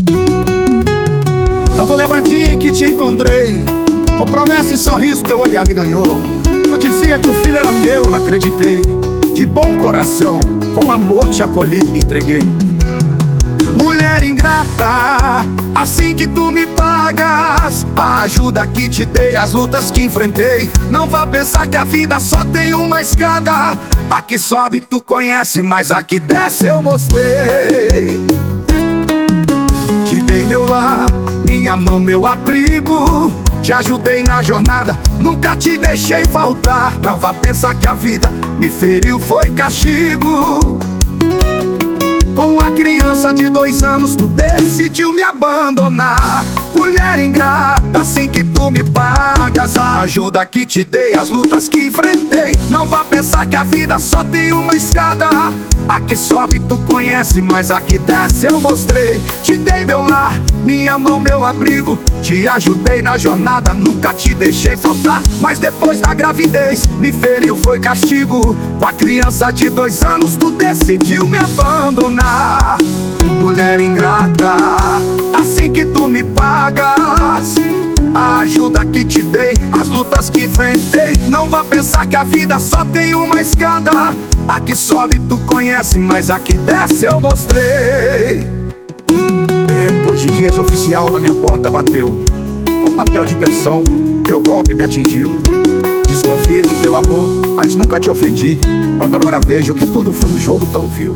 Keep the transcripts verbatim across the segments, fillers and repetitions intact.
Tanto levadinho que te encontrei, com promessa e sorriso teu olhar me ganhou. Eu dizia que o filho era meu, não acreditei. De bom coração, com amor te acolhi e entreguei. Mulher ingrata, assim que tu me pagas a ajuda que te dei, as lutas que enfrentei. Não vá pensar que a vida só tem uma escada. A que sobe tu conhece, mas a que desce eu mostrei. Te dei meu lar, minha mão, meu abrigo. Te ajudei na jornada, nunca te deixei faltar. Não vá pensar que a vida me feriu, foi castigo. Com a criança de dois anos tu decidiu me abandonar. Mulher ingrata, assim que tu me pagas a ajuda que te dei, as lutas que enfrentei. Não vá pensar que a vida só tem uma escada. A que sobe tu conhece, mas a que desce eu mostrei. Te dei meu lar, minha mão, meu abrigo. Te ajudei na jornada, nunca te deixei faltar. Mas depois da gravidez, me feriu, foi castigo. Com a criança de dois anos tu decidiu me abandonar. Mulher ingrata, assim que tu me pagas a ajuda que te dei, as lutas que enfrentei. Não vá pensar que a vida só tem uma escada. A que sobe tu conhece, mas a que desce eu mostrei. Depois de dias oficial na minha porta bateu, com papel de pensão, teu golpe me atingiu. Desconfiei do teu amor, mas nunca te ofendi. Quando agora vejo que tudo foi um jogo tão vil.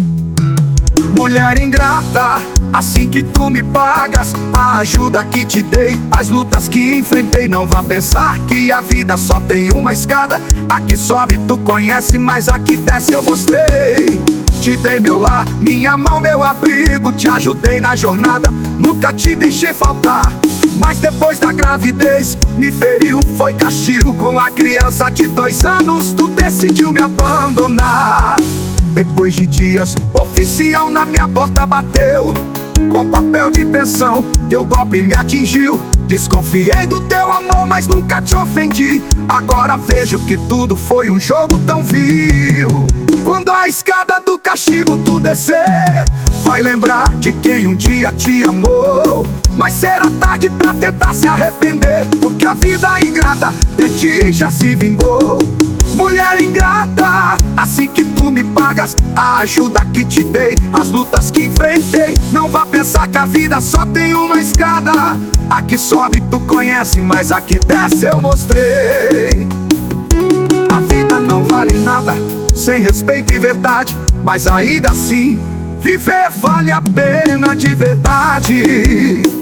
Mulher ingrata, assim que tu me pagas a ajuda que te dei, as lutas que enfrentei. Não vá pensar que a vida só tem uma escada. A que sobe tu conhece, mas a que desce eu mostrei. Te dei meu lar, minha mão, meu abrigo. Te ajudei na jornada, nunca te deixei faltar. Mas depois da gravidez, me feriu, foi castigo. Com a criança de dois anos, tu decidiu me abandonar. Depois de dias, oficial na minha porta bateu, com papel de pensão, teu golpe me atingiu. Desconfiei do teu amor, mas nunca te ofendi. Agora vejo que tudo foi um jogo tão vil. Quando a escada do castigo tu descer, vai lembrar de quem um dia te amou. Mas será tarde pra tentar se arrepender, porque a vida ingrata de ti já se vingou. Mulher ingrata, assim que tu me pagas a ajuda que te dei, as lutas que enfrentei. Não vá pensar que a vida só tem uma escada. A que sobe tu conhece, mas a que desce eu mostrei. A vida não vale nada sem respeito e verdade, mas ainda assim viver vale a pena de verdade.